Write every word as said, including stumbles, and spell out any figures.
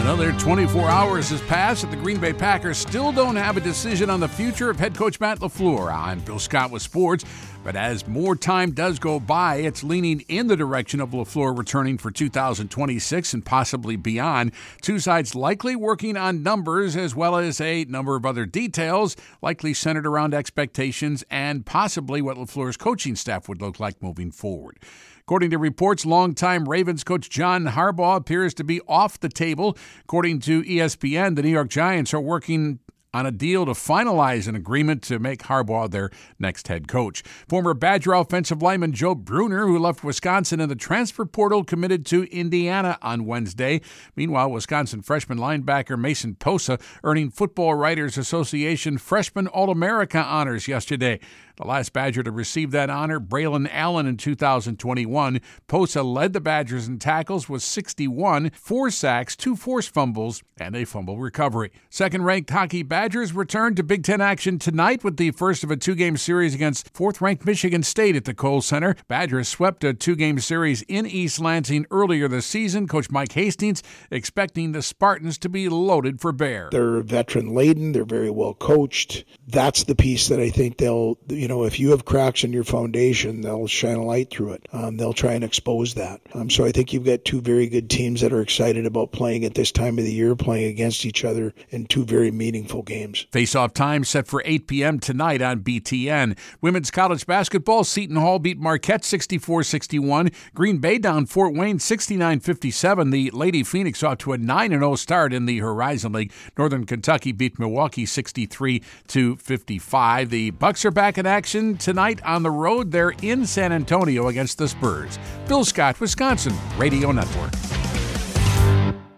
Another twenty-four hours has passed and the Green Bay Packers still don't have a decision on the future of head coach Matt LaFleur. I'm Bill Scott with sports, but as more time does go by, it's leaning in the direction of LaFleur returning for two thousand twenty-six and possibly beyond. Two sides likely working on numbers as well as a number of other details, likely centered around expectations and possibly what LaFleur's coaching staff would look like moving forward. According to reports, longtime Ravens coach John Harbaugh appears to be off the table. According to E S P N, the New York Giants are working on a deal to finalize an agreement to make Harbaugh their next head coach. Former Badger offensive lineman Joe Bruner, who left Wisconsin in the transfer portal, committed to Indiana on Wednesday. Meanwhile, Wisconsin freshman linebacker Mason Posa earning Football Writers Association Freshman All-America honors yesterday. The last Badger to receive that honor, Braylon Allen, in two thousand twenty-one. Posa led the Badgers in tackles with sixty-one, four sacks, two forced fumbles, and a fumble recovery. Second-ranked hockey Badgers return to Big Ten action tonight with the first of a two-game series against fourth-ranked Michigan State at the Kohl Center. Badgers swept a two-game series in East Lansing earlier this season. Coach Mike Hastings expecting the Spartans to be loaded for bear. They're veteran-laden. They're very well coached. That's the piece that I think they'll, you know, if you have cracks in your foundation, they'll shine a light through it. Um, they'll try and expose that. Um, so I think you've got two very good teams that are excited about playing at this time of the year, playing against each other in two very meaningful games. Face-off time set for eight p.m. tonight on B T N. Women's college basketball, Seton Hall beat Marquette sixty-four sixty-one. Green Bay down Fort Wayne sixty-nine fifty-seven. The Lady Phoenix off to a nine and oh start in the Horizon League. Northern Kentucky beat Milwaukee sixty-three to fifty-five. The Bucks are back in action tonight on the road. They're in San Antonio against the Spurs. Bill Scott, Wisconsin Radio Network.